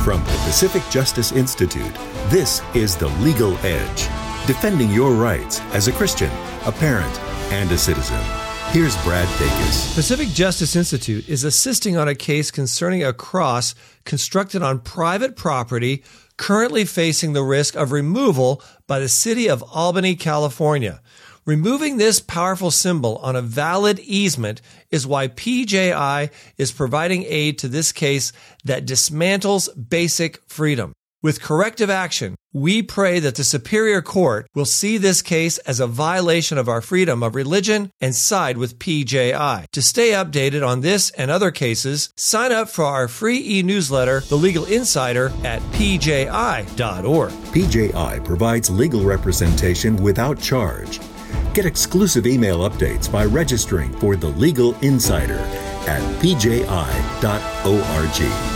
From the Pacific Justice Institute, this is The Legal Edge, defending your rights as a Christian, a parent, and a citizen. Here's Brad Dacus. Pacific Justice Institute is assisting on a case concerning a cross constructed on private property currently facing the risk of removal by the city of Albany, California. Removing this powerful symbol on a valid easement is why PJI is providing aid to this case that dismantles basic freedom. With corrective action, we pray that the Superior Court will see this case as a violation of our freedom of religion and side with PJI. To stay updated on this and other cases, sign up for our free e-newsletter, The Legal Insider, at pji.org. PJI provides legal representation without charge. Get exclusive email updates by registering for The Legal Insider at pji.org.